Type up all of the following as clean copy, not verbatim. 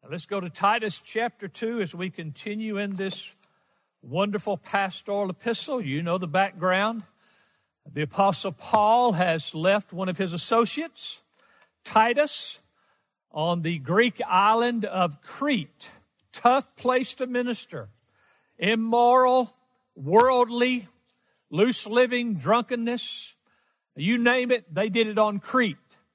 Let's go to Titus chapter 2 as we continue in this wonderful pastoral epistle. You know the background. The Apostle Paul has left one of his associates, Titus, on the Greek island of Crete. Tough place to minister. Immoral, worldly, loose living, drunkenness. You name it, they did it on Crete.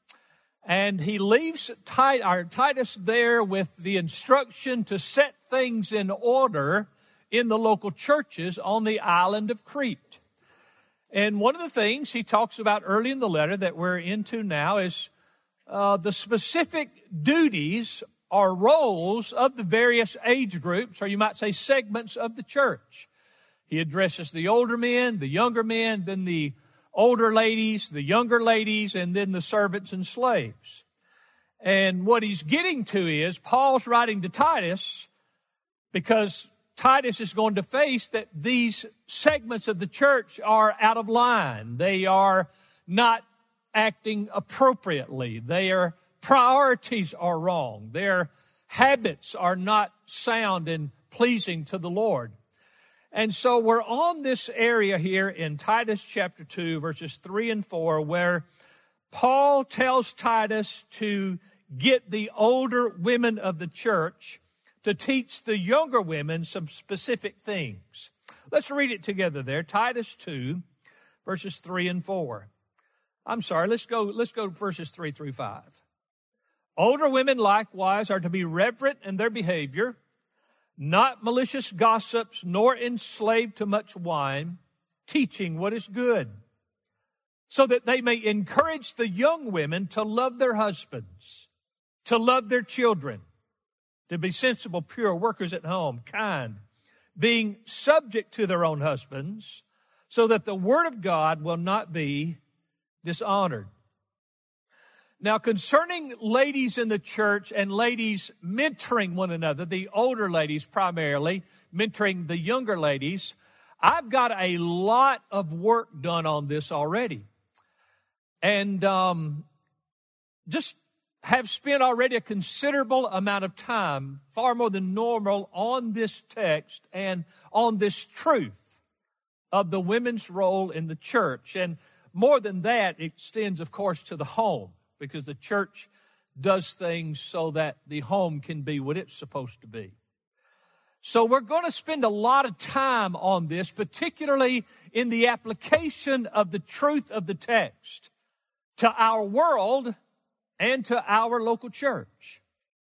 And he leaves Titus there with the instruction to set things in order in the local churches on the island of Crete. And one of the things he talks about early in the letter that we're into now is the specific duties or roles of the various age groups, or you might say segments of the church. He addresses the older men, the younger men, then the older ladies, the younger ladies, and then the servants and slaves. And what he's getting to is Paul's writing to Titus because Titus is going to face that these segments of the church are out of line. They are not acting appropriately. Their priorities are wrong. Their habits are not sound and pleasing to the Lord. And so we're on this area here in Titus chapter 2, verses 3 and 4, where Paul tells Titus to get the older women of the church to teach the younger women some specific things. Let's read it together there. Titus 2, verses 3 and 4. Let's go to verses 3 through 5. Older women likewise are to be reverent in their behavior, not malicious gossips, nor enslaved to much wine, teaching what is good, so that they may encourage the young women to love their husbands, to love their children, to be sensible, pure, workers at home, kind, being subject to their own husbands, so that the word of God will not be dishonored. Now, concerning ladies in the church and ladies mentoring one another, the older ladies primarily mentoring the younger ladies, I've got a lot of work done on this already. And just have spent already a considerable amount of time, far more than normal, on this text and on this truth of the women's role in the church. And more than that, it extends, of course, to the home, because the church does things so that the home can be what it's supposed to be. So we're going to spend a lot of time on this, particularly in the application of the truth of the text to our world and to our local church.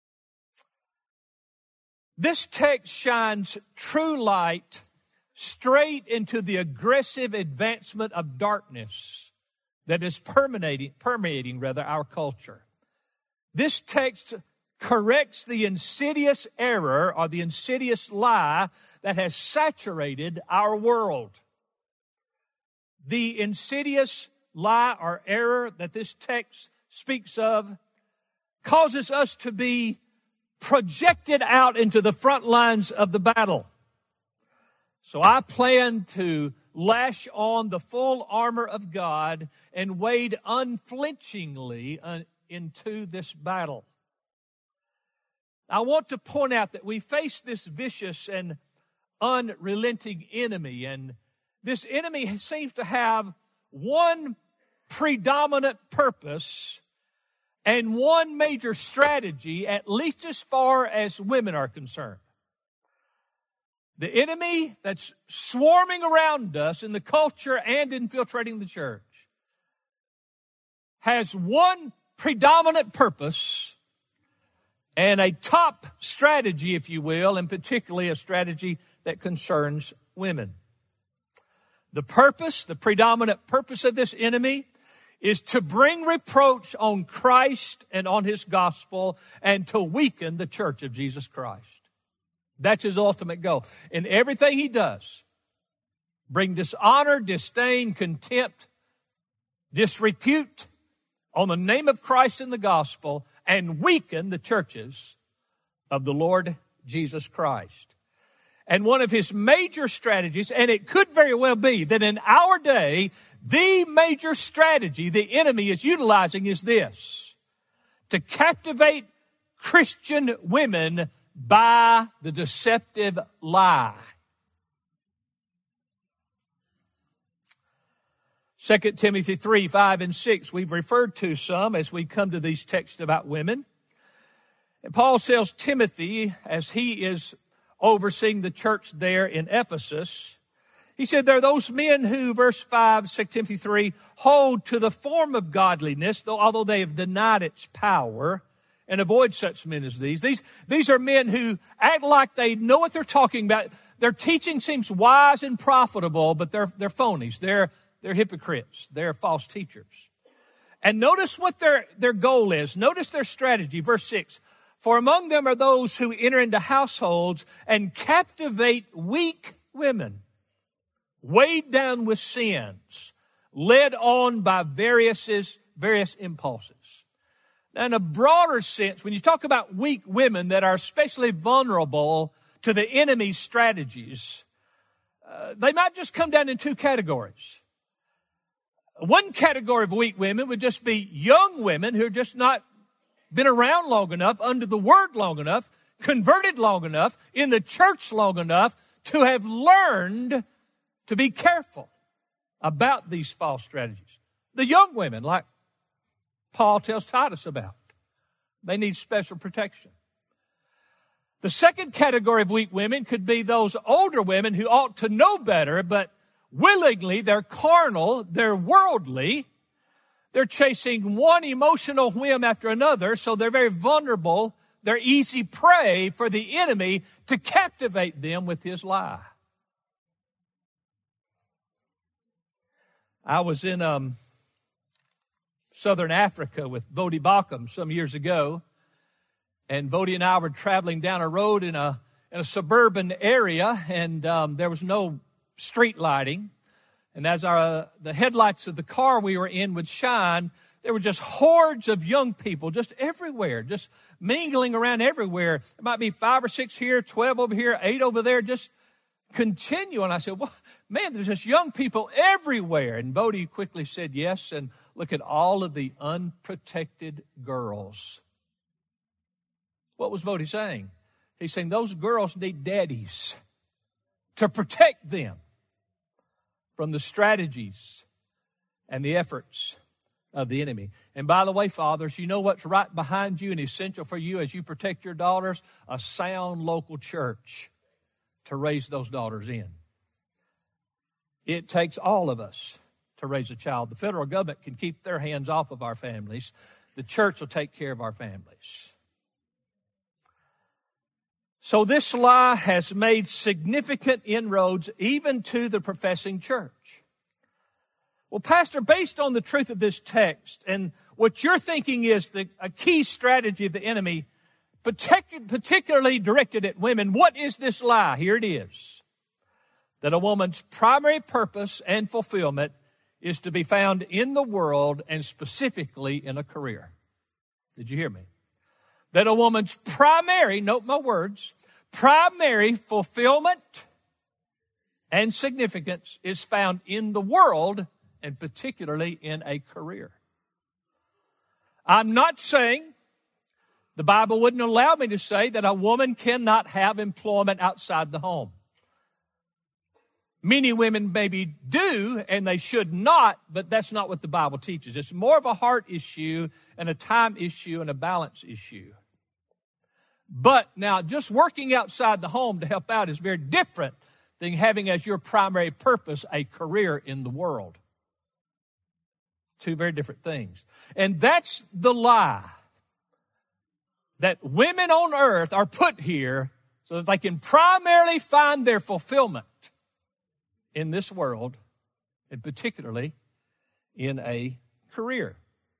This text shines true light straight into the aggressive advancement of darkness that is permeating our culture. This text corrects the insidious error or the insidious lie that has saturated our world. The insidious lie or error that this text speaks of causes us to be projected out into the front lines of the battle. So I plan to lash on the full armor of God and wade unflinchingly into this battle. I want to point out that we face this vicious and unrelenting enemy, and this enemy seems to have one predominant purpose and one major strategy, at least as far as women are concerned. The enemy that's swarming around us in the culture and infiltrating the church has one predominant purpose and a top strategy, if you will, and particularly a strategy that concerns women. The predominant purpose of this enemy is to bring reproach on Christ and on his gospel and to weaken the church of Jesus Christ. That's his ultimate goal. In everything he does, bring dishonor, disdain, contempt, disrepute on the name of Christ and the gospel and weaken the churches of the Lord Jesus Christ. And one of his major strategies, and it could very well be that in our day, the major strategy the enemy is utilizing is this: to captivate Christian women by the deceptive lie. 2 Timothy 3, 5, and 6, we've referred to some as we come to these texts about women. And Paul tells Timothy, as he is overseeing the church there in Ephesus, he said, there are those men who, verse 5, 2 Timothy 3, hold to the form of godliness, although they have denied its power, and avoid such men as these. These are men who act like they know what they're talking about. Their teaching seems wise and profitable, but they're phonies. They're hypocrites. They're false teachers. And notice what their goal is. Notice their strategy. Verse 6, for among them are those who enter into households and captivate weak women, weighed down with sins, led on by various impulses. Now, in a broader sense, when you talk about weak women that are especially vulnerable to the enemy's strategies, they might just come down in two categories. One category of weak women would just be young women who have just not been around long enough, under the word long enough, converted long enough, in the church long enough to have learned to be careful about these false strategies. The young women, like Paul tells Titus about, they need special protection. The second category of weak women could be those older women who ought to know better, but willingly, they're carnal, they're worldly, they're chasing one emotional whim after another, so they're very vulnerable. They're easy prey for the enemy to captivate them with his lie. I was in Southern Africa with Vodi Bakum some years ago, and Vodi and I were traveling down a road in a suburban area, and there was no street lighting. And as the headlights of the car we were in would shine, there were just hordes of young people just everywhere, just mingling around everywhere. It might be 5 or 6 here, 12 over here, 8 over there, just continue. And I said, well, man, there's just young people everywhere. And Vodi quickly said yes, and look at all of the unprotected girls. What was Vodi saying? He's saying those girls need daddies to protect them from the strategies and the efforts of the enemy. And by the way, fathers, you know what's right behind you and essential for you as you protect your daughters? A sound local church to raise those daughters in. It takes all of us to raise a child. The federal government can keep their hands off of our families. The church will take care of our families. So this lie has made significant inroads even to the professing church. Well, Pastor, based on the truth of this text and what you're thinking is a key strategy of the enemy, particularly directed at women, what is this lie? Here it is. That a woman's primary purpose and fulfillment is to be found in the world and specifically in a career. Did you hear me? That a woman's primary, note my words, primary fulfillment and significance is found in the world and particularly in a career. I'm not saying, the Bible wouldn't allow me to say that a woman cannot have employment outside the home. Many women maybe do, and they should not, but that's not what the Bible teaches. It's more of a heart issue and a time issue and a balance issue. But now, just working outside the home to help out is very different than having as your primary purpose a career in the world. Two very different things. And that's the lie. That women on earth are put here so that they can primarily find their fulfillment in this world, and particularly in a career.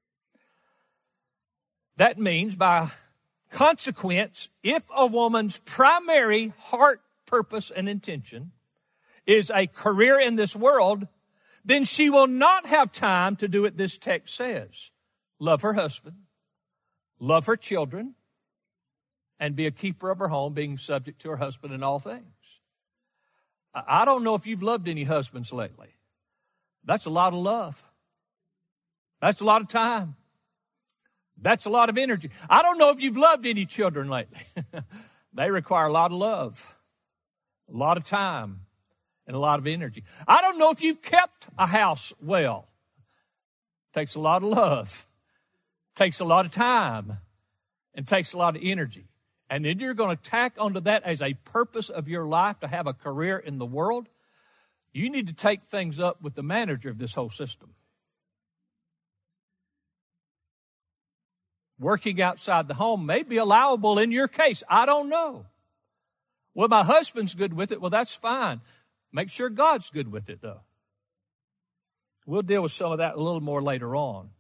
That means, by consequence, if a woman's primary heart, purpose, and intention is a career in this world, then she will not have time to do what this text says. Love her husband, love her children, and be a keeper of her home, being subject to her husband in all things. I don't know if you've loved any husbands lately. That's a lot of love. That's a lot of time. That's a lot of energy. I don't know if you've loved any children lately. They require a lot of love, a lot of time, and a lot of energy. I don't know if you've kept a house well. It takes a lot of love, takes a lot of time, and takes a lot of energy. And then you're going to tack onto that as a purpose of your life to have a career in the world. You need to take things up with the manager of this whole system. Working outside the home may be allowable in your case. I don't know. Well, my husband's good with it. Well, that's fine. Make sure God's good with it, though. We'll deal with some of that a little more later on.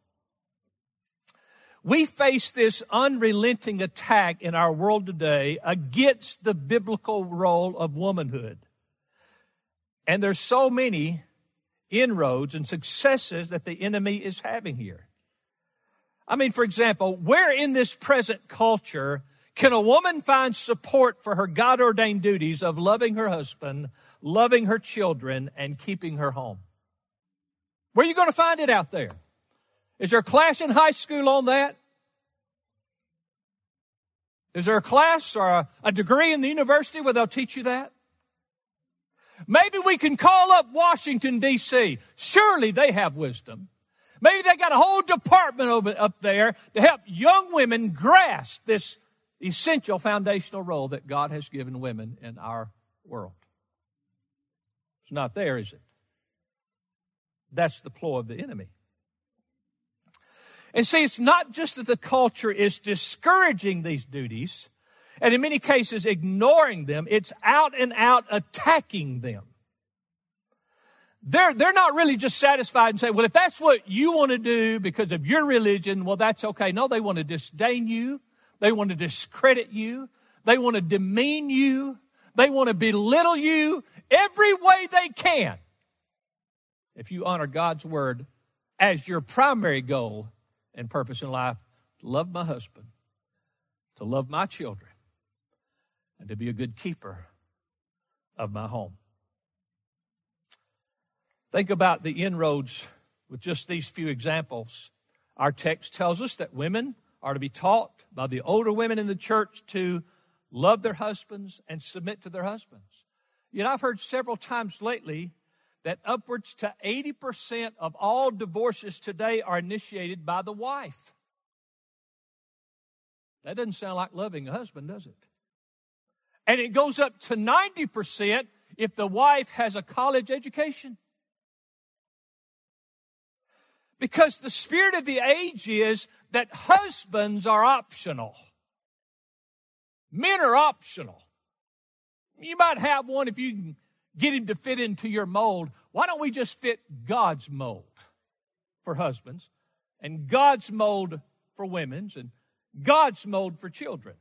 We face this unrelenting attack in our world today against the biblical role of womanhood. And there's so many inroads and successes that the enemy is having here. I mean, for example, where in this present culture can a woman find support for her God-ordained duties of loving her husband, loving her children, and keeping her home? Where are you going to find it out there? Is there a class in high school on that? Is there a class or a degree in the university where they'll teach you that? Maybe we can call up Washington, D.C. Surely they have wisdom. Maybe they got a whole department up there to help young women grasp this essential foundational role that God has given women in our world. It's not there, is it? That's the ploy of the enemy. And see, it's not just that the culture is discouraging these duties and in many cases ignoring them. It's out and out attacking them. They're not really just satisfied and say, well, if that's what you want to do because of your religion, well, that's okay. No, they want to disdain you. They want to discredit you. They want to demean you. They want to belittle you every way they can. If you honor God's word as your primary goal and purpose in life, to love my husband, to love my children, and to be a good keeper of my home. Think about the inroads with just these few examples. Our text tells us that women are to be taught by the older women in the church to love their husbands and submit to their husbands. Yet I've heard several times lately that upwards to 80% of all divorces today are initiated by the wife. That doesn't sound like loving a husband, does it? And it goes up to 90% if the wife has a college education. Because the spirit of the age is that husbands are optional. Men are optional. You might have one if you can get him to fit into your mold. Why don't we just fit God's mold for husbands and God's mold for women's and God's mold for children?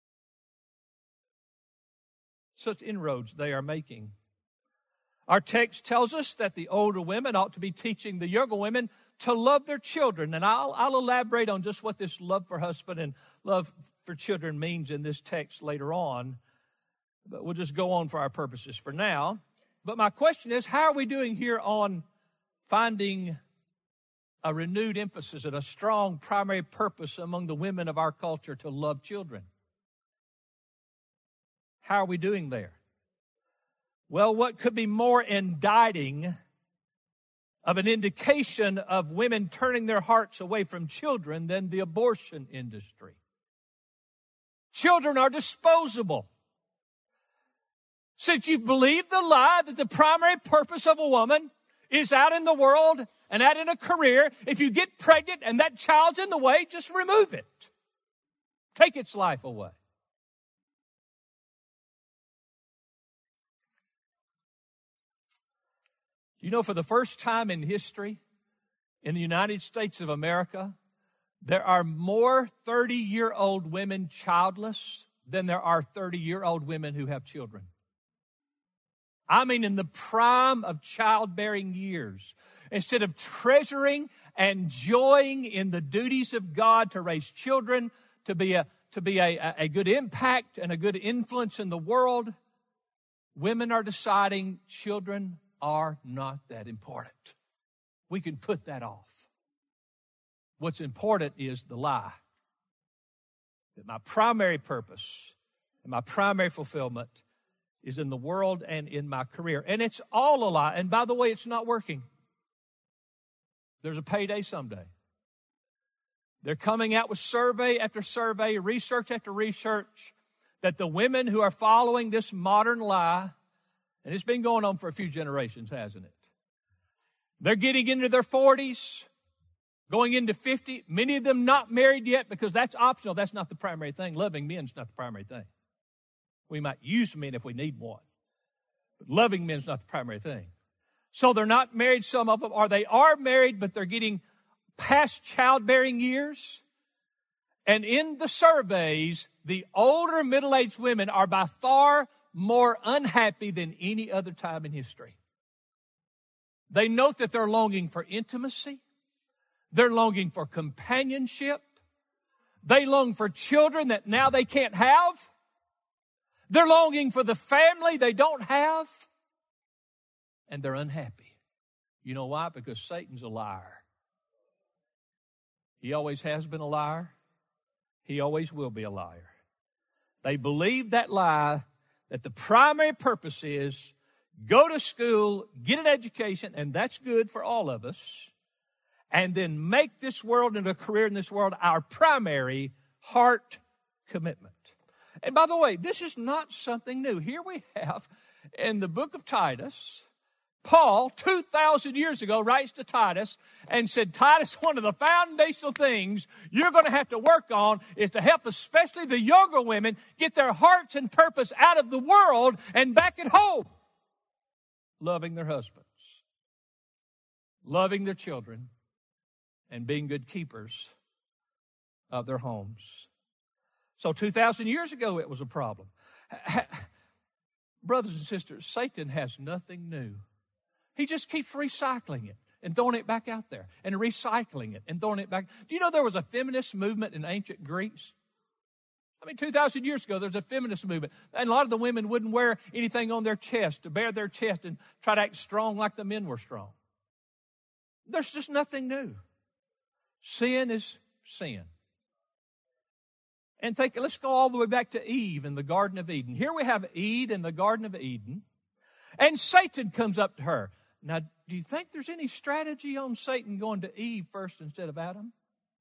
Such inroads they are making. Our text tells us that the older women ought to be teaching the younger women to love their children. And I'll elaborate on just what this love for husband and love for children means in this text later on. But we'll just go on for our purposes for now. But my question is, how are we doing here on finding a renewed emphasis and a strong primary purpose among the women of our culture to love children? How are we doing there? Well, what could be more indicting of an indication of women turning their hearts away from children than the abortion industry? Children are disposable. Since you've believed the lie that the primary purpose of a woman is out in the world and out in a career, if you get pregnant and that child's in the way, just remove it. Take its life away. You know, for the first time in history, in the United States of America, there are more 30-year-old women childless than there are 30-year-old women who have children. I mean, in the prime of childbearing years, instead of treasuring and joying in the duties of God to raise children, to be a good impact and a good influence in the world, women are deciding children are not that important. We can put that off. What's important is the lie that my primary purpose and my primary fulfillment is in the world and in my career. And it's all a lie. And by the way, it's not working. There's a payday someday. They're coming out with survey after survey, research after research, that the women who are following this modern lie, and it's been going on for a few generations, hasn't it? They're getting into their 40s, going into 50, many of them not married yet because that's optional. That's not the primary thing. Loving men is not the primary thing. We might use men if we need one, but loving men is not the primary thing. So they're not married, some of them, or they are married, but they're getting past childbearing years. And in the surveys, the older middle-aged women are by far more unhappy than any other time in history. They note that they're longing for intimacy. They're longing for companionship. They long for children that now they can't have. They're longing for the family they don't have. And they're unhappy. You know why? Because Satan's a liar. He always has been a liar. He always will be a liar. They believe that lie, that the primary purpose is go to school, get an education, and that's good for all of us, and then make this world and a career in this world our primary heart commitment. And by the way, this is not something new. Here we have in the book of Titus, Paul, 2,000 years ago, writes to Titus and said, Titus, one of the foundational things you're going to have to work on is to help especially the younger women get their hearts and purpose out of the world and back at home. Loving their husbands, loving their children, and being good keepers of their homes. So 2,000 years ago, it was a problem. Brothers and sisters, Satan has nothing new. He just keeps recycling it and throwing it back out there and recycling it and throwing it back. Do you know there was a feminist movement in ancient Greece? 2,000 years ago, there was a feminist movement. And a lot of the women wouldn't wear anything on their chest to bare their chest and try to act strong like the men were strong. There's just nothing new. Sin is sin. And let's go all the way back to Eve in the Garden of Eden. Here we have Eve in the Garden of Eden. And Satan comes up to her. Now, do you think there's any strategy on Satan going to Eve first instead of Adam?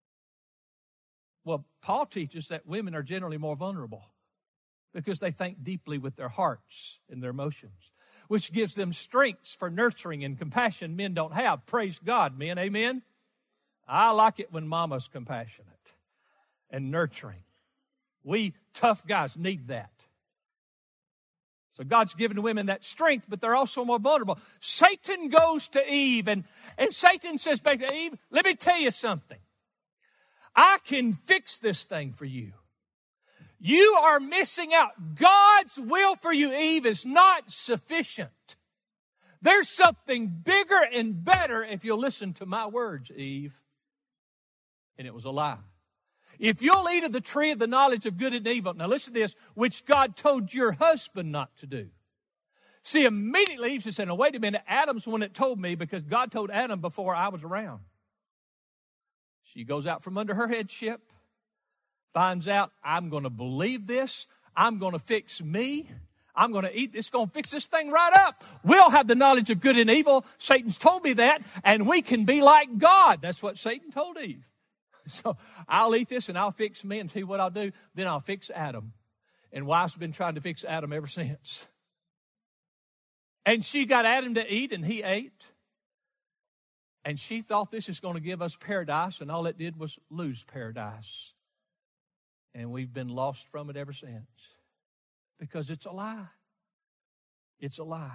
Well, Paul teaches that women are generally more vulnerable because they think deeply with their hearts and their emotions, which gives them strengths for nurturing and compassion men don't have. Praise God, men. Amen? I like it when mama's compassionate and nurturing. We tough guys need that. So God's given women that strength, but they're also more vulnerable. Satan goes to Eve, and Satan says back to Eve, let me tell you something. I can fix this thing for you. You are missing out. God's will for you, Eve, is not sufficient. There's something bigger and better if you'll listen to my words, Eve. And it was a lie. If you'll eat of the tree of the knowledge of good and evil, now listen to this, which God told your husband not to do. See, immediately Eve said, now wait a minute, Adam's the one that told me because God told Adam before I was around. She goes out from under her headship, finds out, I'm going to believe this, I'm going to fix me, I'm going to eat, it's going to fix this thing right up. We'll have the knowledge of good and evil. Satan's told me that, and we can be like God. That's what Satan told Eve. So I'll eat this and I'll fix me and see what I'll do. Then I'll fix Adam. And wife's been trying to fix Adam ever since. And she got Adam to eat and he ate. And she thought this is going to give us paradise, and all it did was lose paradise. And we've been lost from it ever since. Because it's a lie. It's a lie.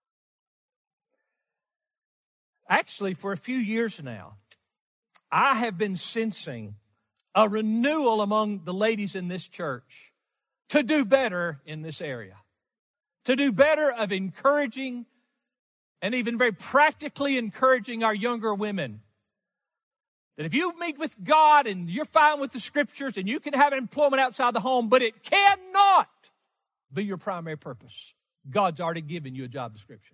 Actually, for a few years now, I have been sensing a renewal among the ladies in this church to do better in this area. To do better of encouraging and even very practically encouraging our younger women. That if you meet with God and you're fine with the scriptures and you can have employment outside the home, but it cannot be your primary purpose. God's already given you a job description.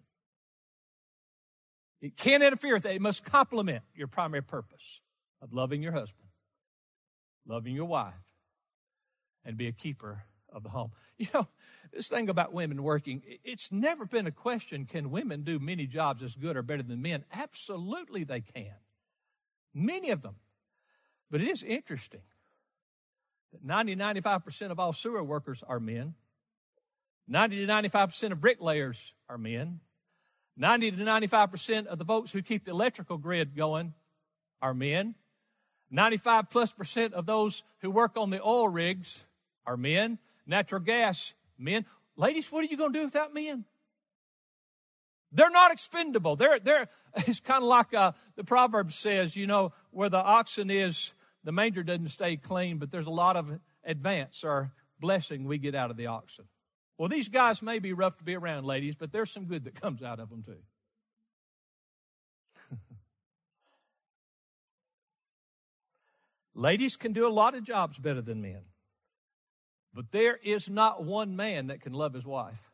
It can't interfere with that. It must complement your primary purpose of loving your husband, loving your wife, and be a keeper of the home. You know, this thing about women working, it's never been a question, can women do many jobs as good or better than men? Absolutely they can. Many of them. But it is interesting that 90-95% of all sewer workers are men. 90-95% of bricklayers are men. 90-95% of the folks who keep the electrical grid going are men. 95+% of those who work on the oil rigs are men. Natural gas, men. Ladies, what are you going to do without men? They're not expendable. It's kind of like the proverb says, you know, where the oxen is, the manger doesn't stay clean, but there's a lot of advance or blessing we get out of the oxen. Well, these guys may be rough to be around, ladies, but there's some good that comes out of them too. Ladies can do a lot of jobs better than men. But there is not one man that can love his wife.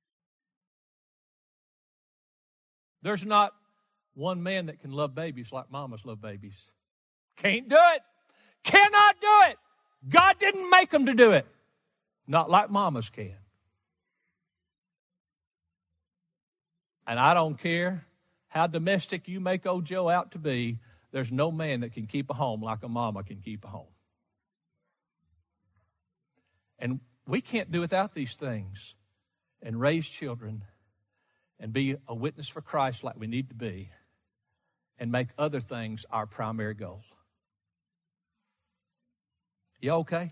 There's not one man that can love babies like mamas love babies. Can't do it. Cannot do it. God didn't make them to do it. Not like mamas can. And I don't care how domestic you make old Joe out to be, there's no man that can keep a home like a mama can keep a home. And we can't do without these things and raise children and be a witness for Christ like we need to be and make other things our primary goal. You okay?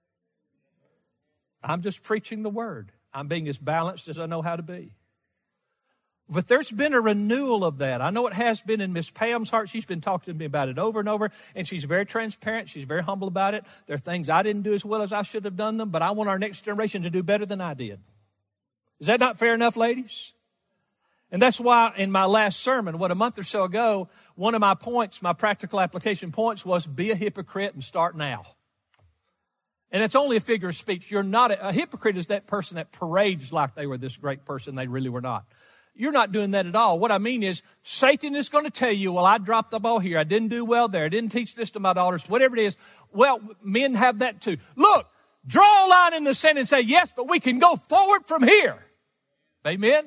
I'm just preaching the word. I'm being as balanced as I know how to be. But there's been a renewal of that. I know it has been in Miss Pam's heart. She's been talking to me about it over and over, and she's very transparent. She's very humble about it. There are things I didn't do as well as I should have done them, but I want our next generation to do better than I did. Is that not fair enough, ladies? And that's why in my last sermon, a month or so ago, one of my points, my practical application points was be a hypocrite and start now. And it's only a figure of speech. You're not a hypocrite is that person that parades like they were this great person they really were not. You're not doing that at all. What I mean is Satan is going to tell you, well, I dropped the ball here. I didn't do well there. I didn't teach this to my daughters, whatever it is. Well, men have that too. Look, draw a line in the sand and say, yes, but we can go forward from here. Amen?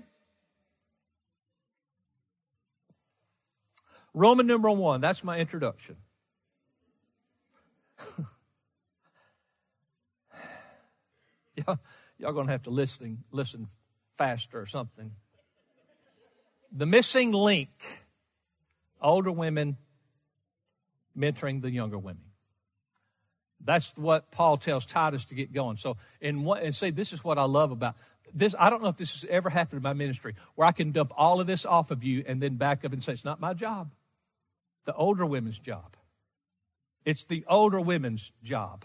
Roman numeral 1, that's my introduction. Y'all going to have to listen faster or something. The missing link, older women mentoring the younger women. That's what Paul tells Titus to get going. So, and say, this is what I love about this. I don't know if this has ever happened in my ministry, where I can dump all of this off of you and then back up and say, it's not my job. The older women's job. It's the older women's job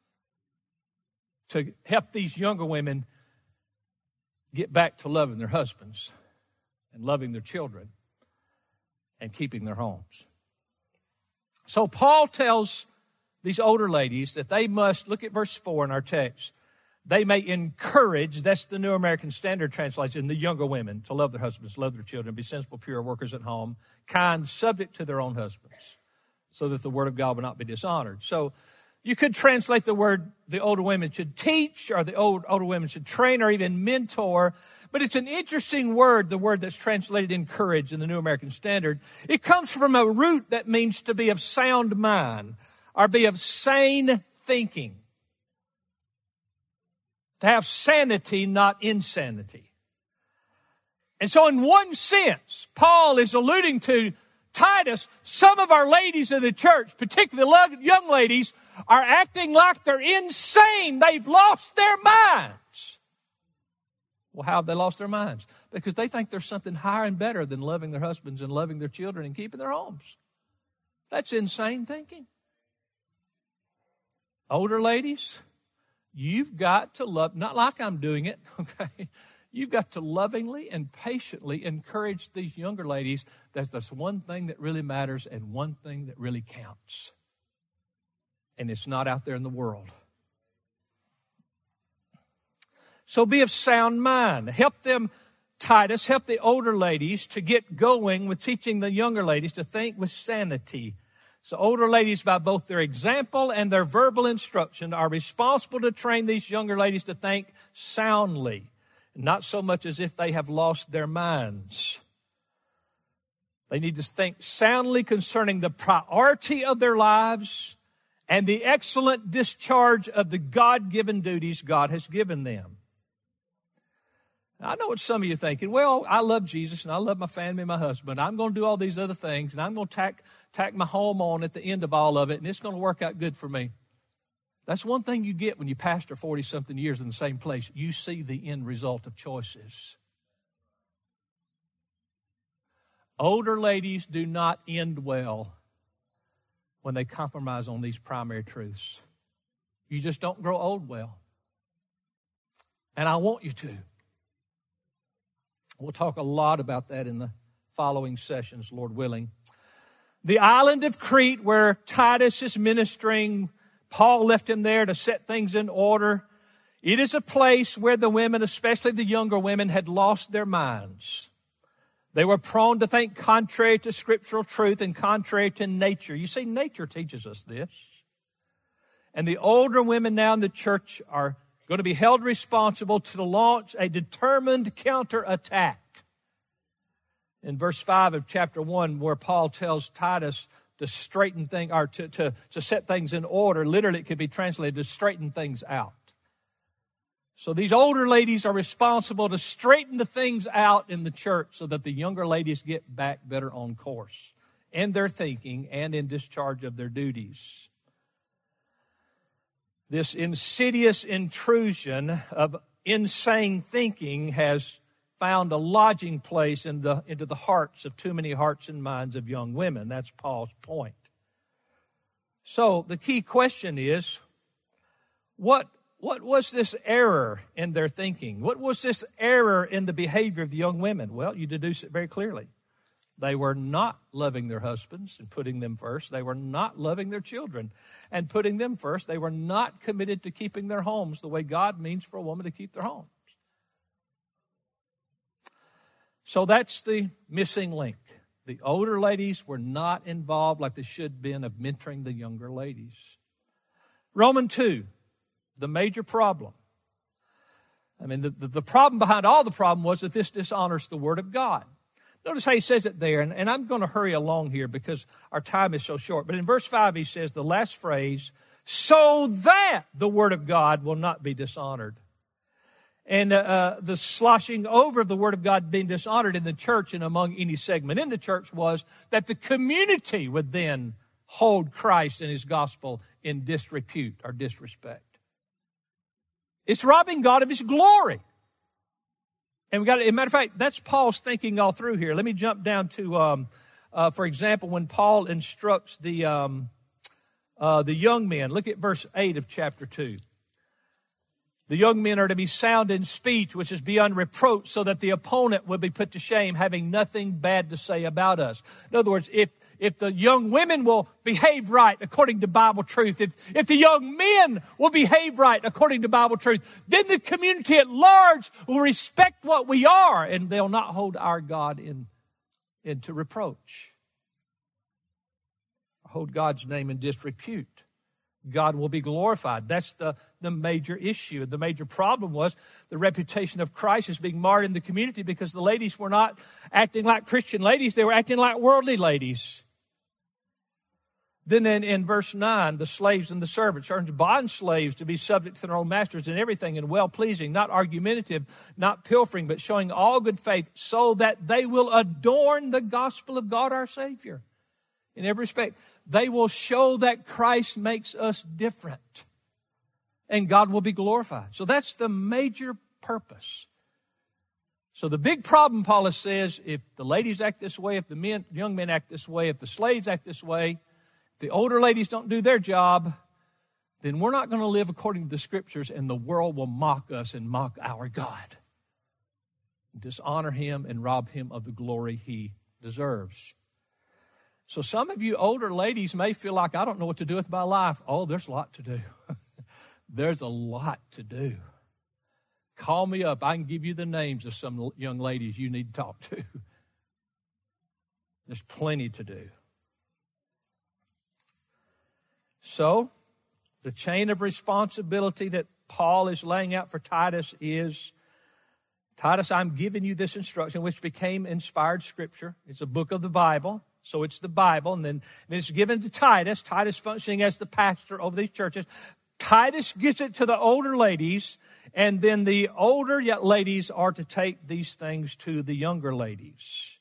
to help these younger women get back to loving their husbands and loving their children and keeping their homes. So Paul tells these older ladies that they must, look at verse 4 in our text, they may encourage, that's the New American Standard Translation, the younger women to love their husbands, love their children, be sensible, pure workers at home, kind, subject to their own husbands, so that the word of God will not be dishonored. So you could translate the word, the older women should teach, or the older women should train, or even mentor. But it's an interesting word, the word that's translated encourage in the New American Standard. It comes from a root that means to be of sound mind, or be of sane thinking. To have sanity, not insanity. And so in one sense, Paul is alluding to Titus, some of our ladies in the church, particularly young ladies, are acting like they're insane. They've lost their minds. Well, how have they lost their minds? Because they think there's something higher and better than loving their husbands and loving their children and keeping their homes. That's insane thinking. Older ladies, you've got to love, not like I'm doing it, okay? You've got to lovingly and patiently encourage these younger ladies that there's one thing that really matters and one thing that really counts. And it's not out there in the world. So be of sound mind. Help them, Titus, help the older ladies to get going with teaching the younger ladies to think with sanity. So older ladies, by both their example and their verbal instruction, are responsible to train these younger ladies to think soundly, not so much as if they have lost their minds. They need to think soundly concerning the priority of their lives and the excellent discharge of the God-given duties God has given them. I know what some of you are thinking. Well, I love Jesus and I love my family and my husband. I'm going to do all these other things and I'm going to tack my home on at the end of all of it and it's going to work out good for me. That's one thing you get when you pastor 40-something years in the same place. You see the end result of choices. Older ladies do not end well when they compromise on these primary truths. You just don't grow old well. And I want you to. We'll talk a lot about that in the following sessions, Lord willing. The island of Crete, where Titus is ministering, Paul left him there to set things in order. It is a place where the women, especially the younger women, had lost their minds. They were prone to think contrary to scriptural truth and contrary to nature. You see, nature teaches us this. And the older women now in the church are going to be held responsible to launch a determined counterattack. In verse 5 of chapter 1, where Paul tells Titus to straighten things, or to set things in order, literally it could be translated to straighten things out. So these older ladies are responsible to straighten the things out in the church so that the younger ladies get back better on course in their thinking and in discharge of their duties. This insidious intrusion of insane thinking has found a lodging place into the hearts of too many hearts and minds of young women. That's Paul's point. So the key question is, what was this error in their thinking? What was this error in the behavior of the young women? Well, you deduce it very clearly. They were not loving their husbands and putting them first. They were not loving their children and putting them first. They were not committed to keeping their homes the way God means for a woman to keep their homes. So that's the missing link. The older ladies were not involved like they should have been of mentoring the younger ladies. Romans 2, the major problem. I mean, the problem behind all the problem was that this dishonors the Word of God. Notice how he says it there, and I'm going to hurry along here because our time is so short. But in verse 5 he says the last phrase, so that the Word of God will not be dishonored. And the sloshing over of the Word of God being dishonored in the church and among any segment in the church was that the community would then hold Christ and His gospel in disrepute or disrespect. It's robbing God of His glory. And as a matter of fact, that's Paul's thinking all through here. Let me jump down to, for example, when Paul instructs the young men. Look at verse 8 of chapter 2. The young men are to be sound in speech, which is beyond reproach, so that the opponent will be put to shame, having nothing bad to say about us. In other words, if the young women will behave right according to Bible truth, if the young men will behave right according to Bible truth, then the community at large will respect what we are, and they'll not hold our God into reproach. Hold God's name in disrepute. God will be glorified. That's the major issue. The major problem was the reputation of Christ is being marred in the community because the ladies were not acting like Christian ladies. They were acting like worldly ladies. Then in verse 9, the slaves and the servants are bond slaves to be subject to their own masters in everything and well-pleasing, not argumentative, not pilfering, but showing all good faith so that they will adorn the gospel of God our Savior. In every respect, they will show that Christ makes us different and God will be glorified. So that's the major purpose. So the big problem, Paulus says, if the ladies act this way, if the young men act this way, if the slaves act this way, if the older ladies don't do their job, then we're not going to live according to the Scriptures and the world will mock us and mock our God. Dishonor Him and rob Him of the glory He deserves. So some of you older ladies may feel like, I don't know what to do with my life. Oh, there's a lot to do. There's a lot to do. Call me up. I can give you the names of some young ladies you need to talk to. There's plenty to do. So, the chain of responsibility that Paul is laying out for Titus is, Titus, I'm giving you this instruction, which became inspired scripture. It's a book of the Bible, so it's the Bible. And then it's given to Titus. Titus functioning as the pastor over these churches. Titus gives it to the older ladies, and then the older ladies are to take these things to the younger ladies.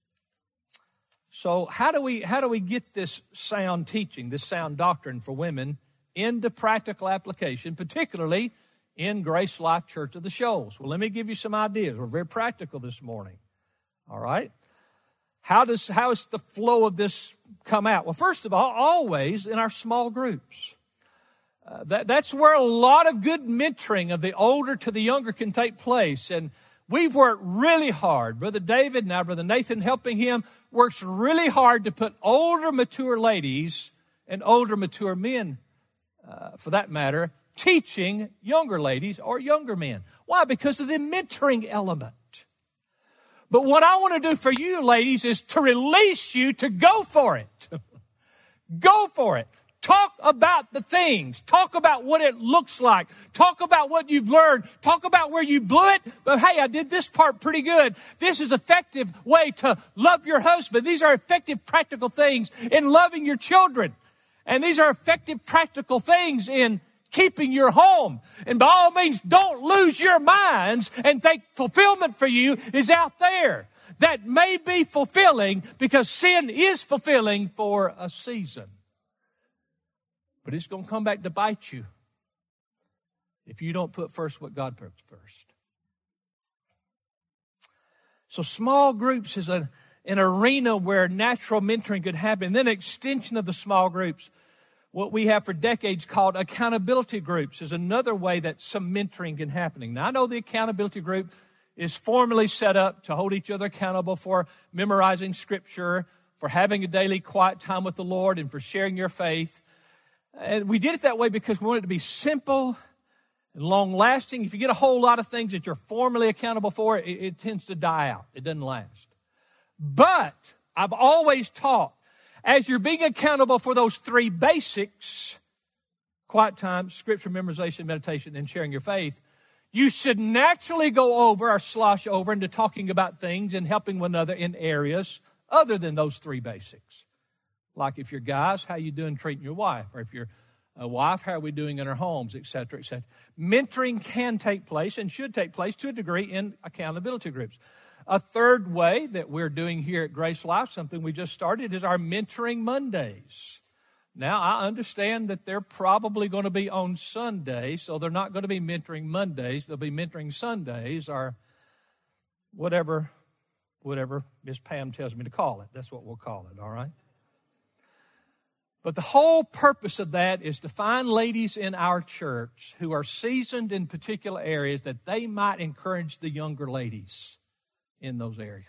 So how do we get this sound teaching, this sound doctrine for women into practical application, particularly in Grace Life Church of the Shoals? Well, let me give you some ideas. We're very practical this morning. All right? How does the flow of this come out? Well, first of all, always in our small groups. That's where a lot of good mentoring of the older to the younger can take place. And we've worked really hard. Brother David, now Brother Nathan helping him, works really hard to put older, mature ladies and older, mature men, for that matter, teaching younger ladies or younger men. Why? Because of the mentoring element. But what I want to do for you, ladies, is to release you to go for it. Go for it. Talk about the things. Talk about what it looks like. Talk about what you've learned. Talk about where you blew it. But hey, I did this part pretty good. This is an effective way to love your husband. These are effective practical things in loving your children. And these are effective practical things in keeping your home. And by all means, don't lose your minds and think fulfillment for you is out there. That may be fulfilling because sin is fulfilling for a season. But it's going to come back to bite you if you don't put first what God puts first. So small groups is an arena where natural mentoring could happen. And then extension of the small groups, what we have for decades called accountability groups, is another way that some mentoring can happen. Now, I know the accountability group is formally set up to hold each other accountable for memorizing Scripture, for having a daily quiet time with the Lord, and for sharing your faith. And we did it that way because we wanted it to be simple and long-lasting. If you get a whole lot of things that you're formally accountable for, it tends to die out. It doesn't last. But I've always taught, as you're being accountable for those three basics, quiet time, Scripture memorization, meditation, and sharing your faith, you should naturally go over or slosh over into talking about things and helping one another in areas other than those three basics. Like if you're guys, how you doing treating your wife? Or if you're a wife, how are we doing in our homes, et cetera, et cetera. Mentoring can take place and should take place to a degree in accountability groups. A third way that we're doing here at Grace Life, something we just started, is our Mentoring Mondays. Now, I understand that they're probably going to be on Sunday, so they're not going to be Mentoring Mondays. They'll be Mentoring Sundays or whatever Miss Pam tells me to call it. That's what we'll call it, all right? But the whole purpose of that is to find ladies in our church who are seasoned in particular areas that they might encourage the younger ladies in those areas.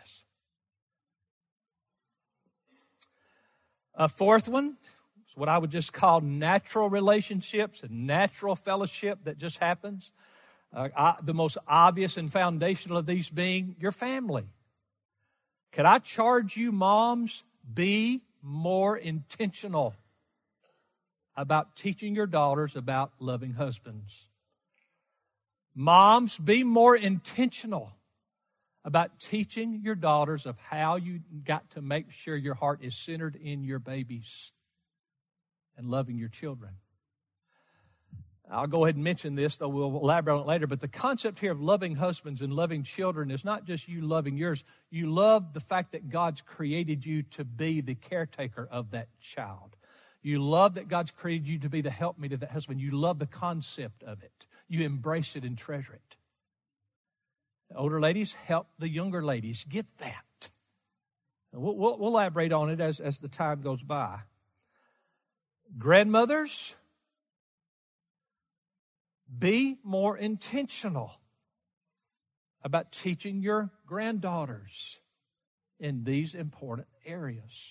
A fourth one is what I would just call natural relationships and natural fellowship that just happens. The most obvious and foundational of these being your family. Could I charge you, moms, be more intentional about teaching your daughters about loving husbands. Moms, be more intentional about teaching your daughters of how you got to make sure your heart is centered in your babies and loving your children. I'll go ahead and mention this, though we'll elaborate on it later, but the concept here of loving husbands and loving children is not just you loving yours. You love the fact that God's created you to be the caretaker of that child. You love that God's created you to be the helpmate of that husband. You love the concept of it. You embrace it and treasure it. The older ladies, help the younger ladies get that. We'll elaborate on it as the time goes by. Grandmothers, be more intentional about teaching your granddaughters in these important areas.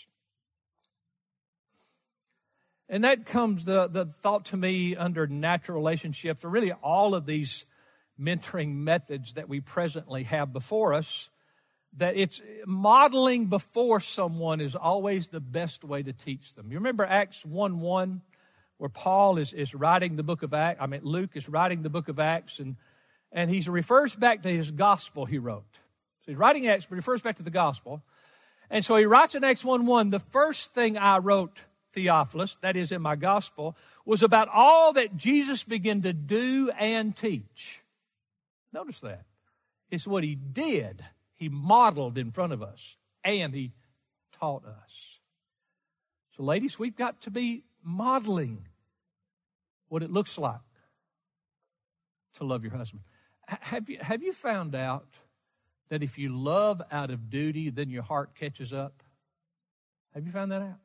And that comes the thought to me under natural relationships, or really all of these mentoring methods that we presently have before us, that it's modeling before someone is always the best way to teach them. You remember Acts 1:1, where Paul is writing the book of Acts. Luke is writing the book of Acts, and he refers back to his gospel he wrote. So he's writing Acts, but he refers back to the gospel. And so he writes in Acts 1:1, the first thing I wrote, Theophilus, that is in my gospel, was about all that Jesus began to do and teach. Notice that. It's what he did. He modeled in front of us, and he taught us. So ladies, we've got to be modeling what it looks like to love your husband. Have you found out that if you love out of duty, then your heart catches up? Have you found that out?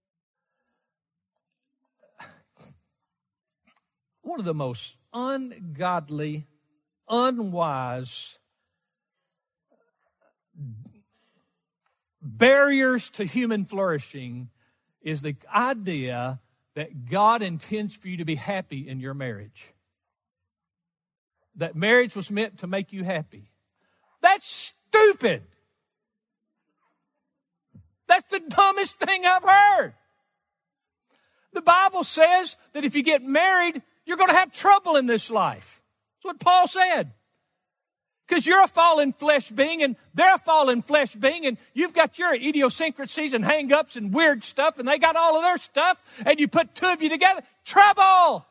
One of the most ungodly, unwise barriers to human flourishing is the idea that God intends for you to be happy in your marriage. That marriage was meant to make you happy. That's stupid. That's the dumbest thing I've heard. The Bible says that if you get married, you're going to have trouble in this life. That's what Paul said. Because you're a fallen flesh being and they're a fallen flesh being, and you've got your idiosyncrasies and hang-ups and weird stuff, and they got all of their stuff, and you put two of you together, trouble!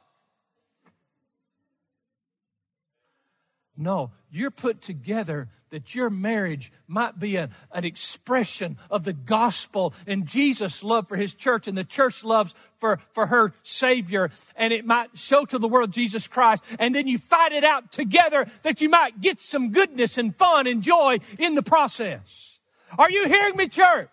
No, you're put together that your marriage might be an expression of the gospel and Jesus' love for his church and the church loves for her Savior. And it might show to the world Jesus Christ. And then you fight it out together that you might get some goodness and fun and joy in the process. Are you hearing me, church?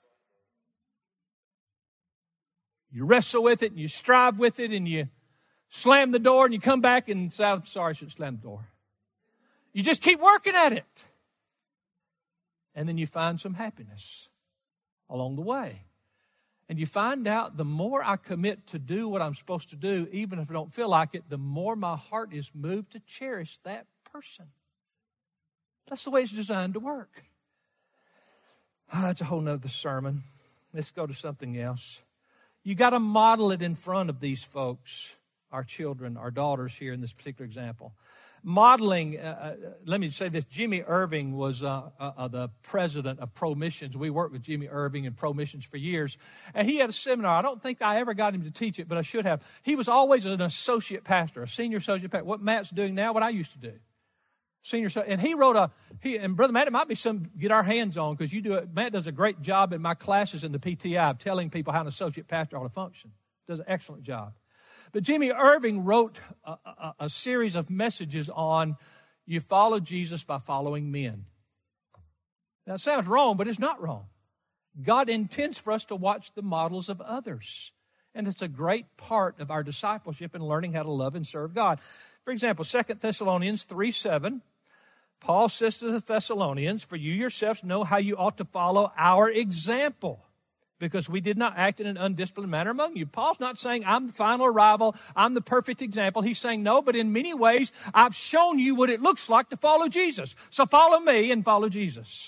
You wrestle with it and you strive with it and you slam the door and you come back and say, I'm sorry, I should slam the door. You just keep working at it. And then you find some happiness along the way. And you find out the more I commit to do what I'm supposed to do, even if I don't feel like it, the more my heart is moved to cherish that person. That's the way it's designed to work. That's a whole nother sermon. Let's go to something else. You got to model it in front of these folks, our children, our daughters here in this particular example. Modeling, let me say this, Jimmy Irving was the president of Pro Missions. We worked with Jimmy Irving and Pro Missions for years. And he had a seminar. I don't think I ever got him to teach it, but I should have. He was always an associate pastor, a senior associate pastor. What Matt's doing now, what I used to do. And he wrote and Brother Matt, it might be something to get our hands on, because Matt does a great job in my classes in the PTI of telling people how an associate pastor ought to function. Does an excellent job. But Jimmy Irving wrote a series of messages on you follow Jesus by following men. Now, it sounds wrong, but it's not wrong. God intends for us to watch the models of others. And it's a great part of our discipleship in learning how to love and serve God. For example, 2 Thessalonians 3:7, Paul says to the Thessalonians, for you yourselves know how you ought to follow our example, because we did not act in an undisciplined manner among you. Paul's not saying I'm the final arrival, I'm the perfect example. He's saying no, but in many ways I've shown you what it looks like to follow Jesus. So follow me and follow Jesus.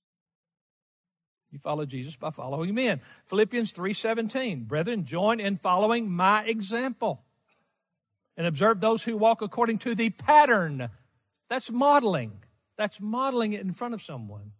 You follow Jesus by following men. Philippians 3:17, brethren, join in following my example and observe those who walk according to the pattern. That's modeling. That's modeling it in front of someone.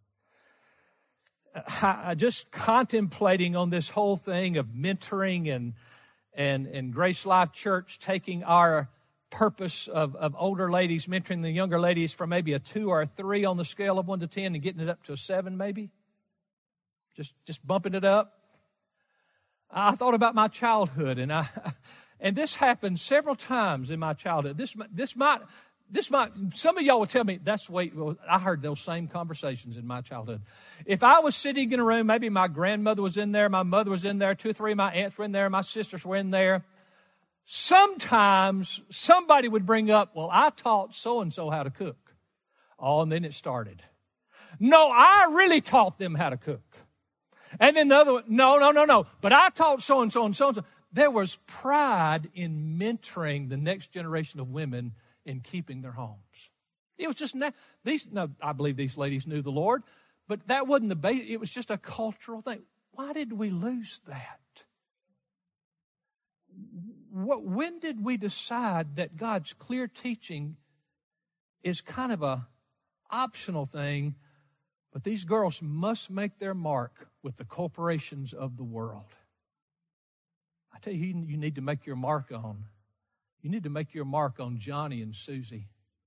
Just contemplating on this whole thing of mentoring and Grace Life Church taking our purpose of older ladies mentoring the younger ladies from maybe a 2 or a 3 on the scale of 1 to 10 and getting it up to a 7 maybe. Just bumping it up. I thought about my childhood, and this happened several times in my childhood. This might. Some of y'all will tell me, I heard those same conversations in my childhood. If I was sitting in a room, maybe my grandmother was in there, my mother was in there, 2 or 3 of my aunts were in there, my sisters were in there. Sometimes somebody would bring up, well, I taught so-and-so how to cook. Oh, and then it started. No, I really taught them how to cook. And then the other one, no. But I taught so-and-so and so-and-so. There was pride in mentoring the next generation of women in keeping their homes. It was just I believe these ladies knew the Lord, but that wasn't the base. It was just a cultural thing. Why did we lose that? when did we decide that God's clear teaching is kind of a optional thing, but these girls must make their mark with the corporations of the world? I tell you, you need to make your mark on. You need to make your mark on Johnny and Susie.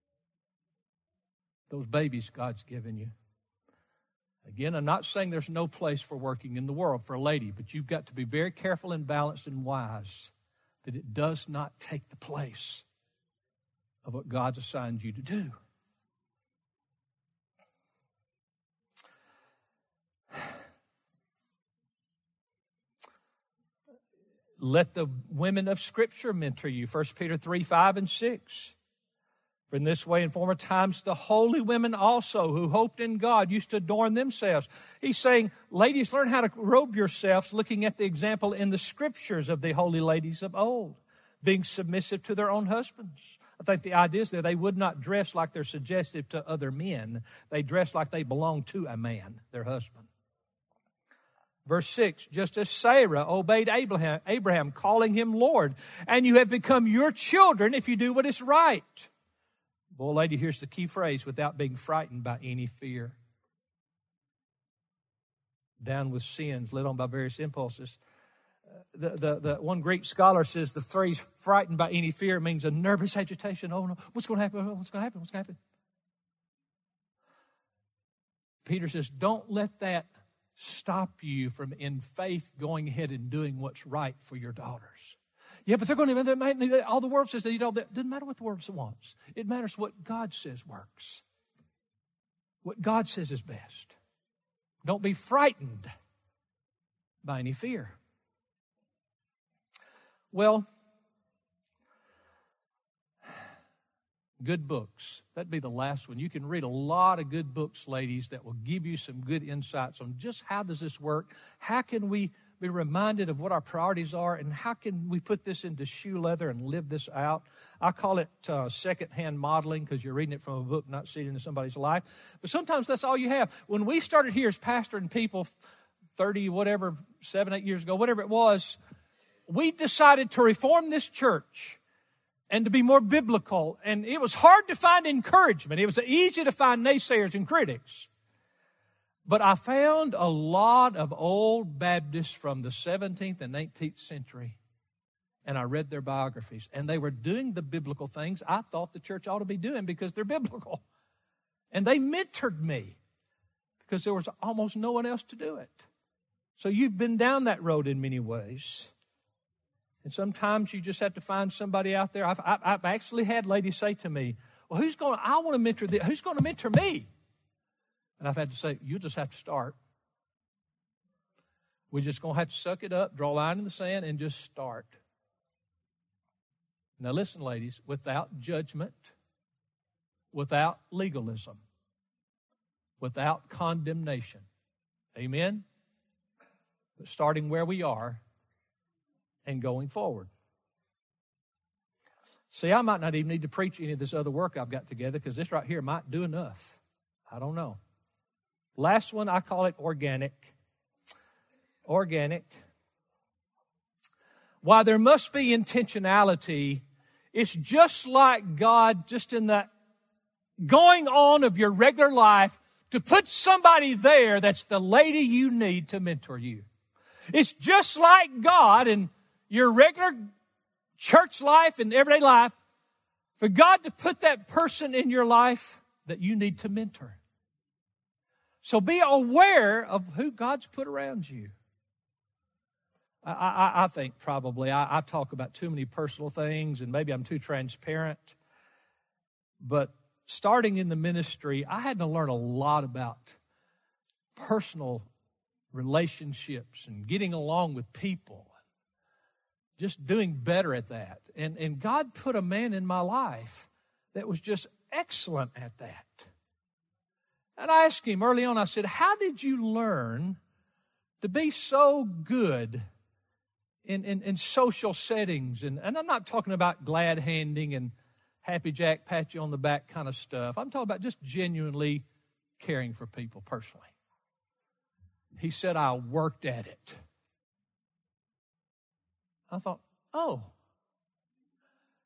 Those babies God's given you. Again, I'm not saying there's no place for working in the world for a lady, but you've got to be very careful and balanced and wise that it does not take the place of what God's assigned you to do. Let the women of Scripture mentor you. 1 Peter 3, 5, and 6. For in this way, in former times, the holy women also who hoped in God used to adorn themselves. He's saying, ladies, learn how to robe yourselves, looking at the example in the Scriptures of the holy ladies of old, being submissive to their own husbands. I think the idea is that they would not dress like they're suggestive to other men. They dress like they belong to a man, their husband. Verse 6, just as Sarah obeyed Abraham, calling him Lord, and you have become your children if you do what is right. Boy, lady, here's the key phrase: without being frightened by any fear. Down with sins, led on by various impulses. The one Greek scholar says the phrase frightened by any fear means a nervous agitation. Oh no, what's going to happen? What's going to happen? What's going to happen? Peter says, don't let that stop you from, in faith, going ahead and doing what's right for your daughters. Yeah, but they're going to, all the world says that, that doesn't matter what the world wants. It matters what God says works. What God says is best. Don't be frightened by any fear. Well, good books. That'd be the last one. You can read a lot of good books, ladies, that will give you some good insights on just how does this work? How can we be reminded of what our priorities are, and how can we put this into shoe leather and live this out? I call it secondhand modeling, because you're reading it from a book, not seeing it in somebody's life. But sometimes that's all you have. When we started here as pastoring people 7, 8 years ago, whatever it was, we decided to reform this church and to be more biblical. And it was hard to find encouragement. It was easy to find naysayers and critics. But I found a lot of old Baptists from the 17th and 18th century, and I read their biographies, and they were doing the biblical things I thought the church ought to be doing because they're biblical. And they mentored me because there was almost no one else to do it. So you've been down that road in many ways. And sometimes you just have to find somebody out there. I've actually had ladies say to me, well, I want to mentor this. Who's going to mentor me? And I've had to say, you just have to start. We're just going to have to suck it up, draw a line in the sand, and just start. Now listen, ladies, without judgment, without legalism, without condemnation. Amen? But starting where we are and going forward. See, I might not even need to preach any of this other work I've got together, because this right here might do enough. I don't know. Last one, I call it organic. Organic. While there must be intentionality, it's just like God, just in the going on of your regular life, to put somebody there that's the lady you need to mentor you. It's just like God in your regular church life and everyday life, for God to put that person in your life that you need to mentor. So be aware of who God's put around you. I think probably I talk about too many personal things, and maybe I'm too transparent. But starting in the ministry, I had to learn a lot about personal relationships and getting along with people. Just doing better at that. And God put a man in my life that was just excellent at that. And I asked him early on, I said, how did you learn to be so good in social settings? And I'm not talking about glad handing and happy Jack, pat you on the back kind of stuff. I'm talking about just genuinely caring for people personally. He said, I worked at it. I thought, oh,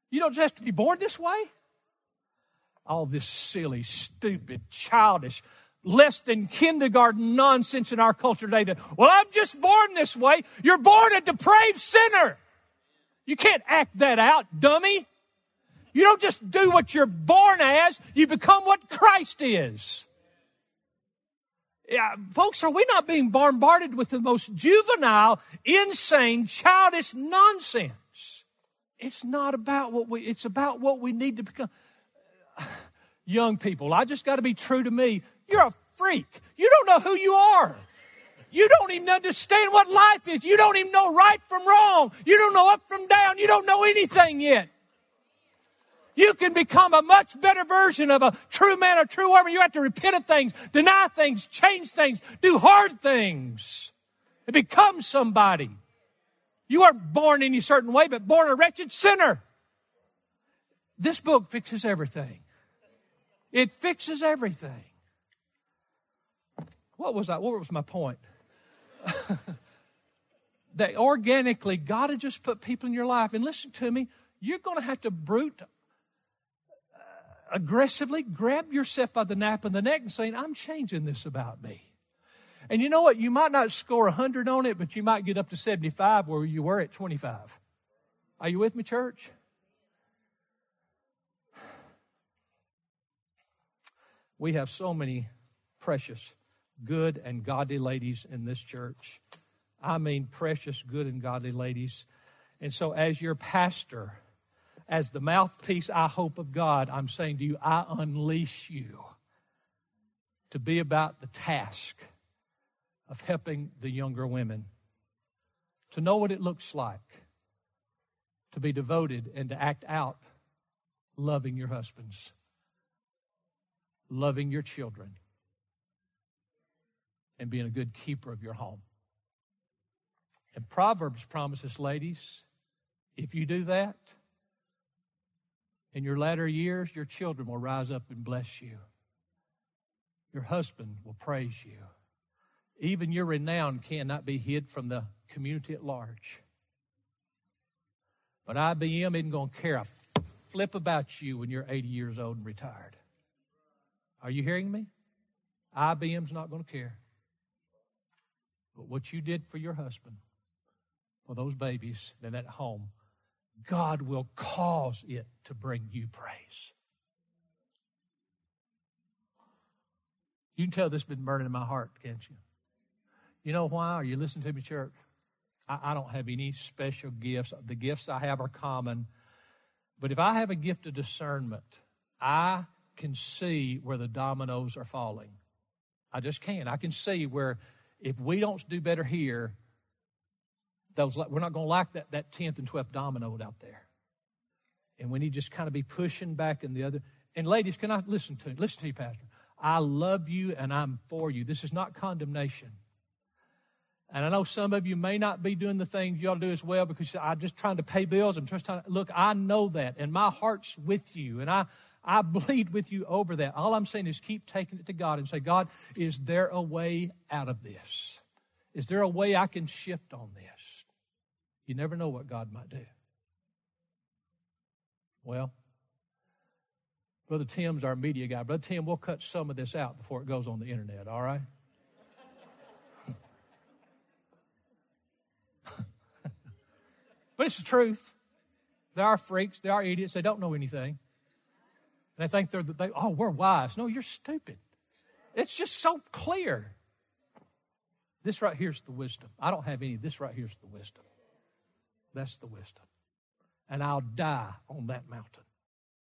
You don't just have to be born this way. All this silly, stupid, childish, less than kindergarten nonsense in our culture today that, well, I'm just born this way. You're born a depraved sinner. You can't act that out, dummy. You don't just do what you're born as. You become what Christ is. Yeah, folks, are we not being bombarded with the most juvenile, insane, childish nonsense? It's not about it's about what we need to become. Young people, I just got to be true to me. You're a freak. You don't know who you are. You don't even understand what life is. You don't even know right from wrong. You don't know up from down. You don't know anything yet. You can become a much better version of a true man or true woman. You have to repent of things, deny things, change things, do hard things, and become somebody. You weren't born any certain way, but born a wretched sinner. This book fixes everything. It fixes everything. What was my point? That organically, God had just put people in your life. And listen to me, you're going to have to aggressively grab yourself by the nape of the neck and saying, I'm changing this about me. And you know what? You might not score 100 on it, but you might get up to 75 where you were at 25. Are you with me, church? We have so many precious, good, and godly ladies in this church. I mean precious, good, and godly ladies. And so as your pastor, as the mouthpiece, I hope, of God, I'm saying to you, I unleash you to be about the task of helping the younger women to know what it looks like to be devoted and to act out loving your husbands, loving your children, and being a good keeper of your home. And Proverbs promises, ladies, if you do that, in your latter years, your children will rise up and bless you. Your husband will praise you. Even your renown cannot be hid from the community at large. But IBM isn't going to care a flip about you when you're 80 years old and retired. Are you hearing me? IBM's not going to care. But what you did for your husband, for those babies, and at home, God will cause it to bring you praise. You can tell this has been burning in my heart, can't you? You know why? Are you listening to me, church? I don't have any special gifts. The gifts I have are common. But if I have a gift of discernment, I can see where the dominoes are falling. I just can. I can see where if we don't do better here, we're not going to like that 10th and 12th domino out there. And we need to just kind of be pushing back in the other. And ladies, can I listen to you, Pastor? I love you and I'm for you. This is not condemnation. And I know some of you may not be doing the things you ought to do as well because I'm just trying to pay bills. I'm just trying to, look, I know that. And my heart's with you. And I bleed with you over that. All I'm saying is keep taking it to God and say, God, is there a way out of this? Is there a way I can shift on this? You never know what God might do. Well, Brother Tim's our media guy. Brother Tim, we'll cut some of this out before it goes on the internet, all right? But it's the truth. They are freaks. They are idiots. They don't know anything. And they think we're wise. No, you're stupid. It's just so clear. This right here's the wisdom. I don't have any. This right here's the wisdom. That's the wisdom. And I'll die on that mountain.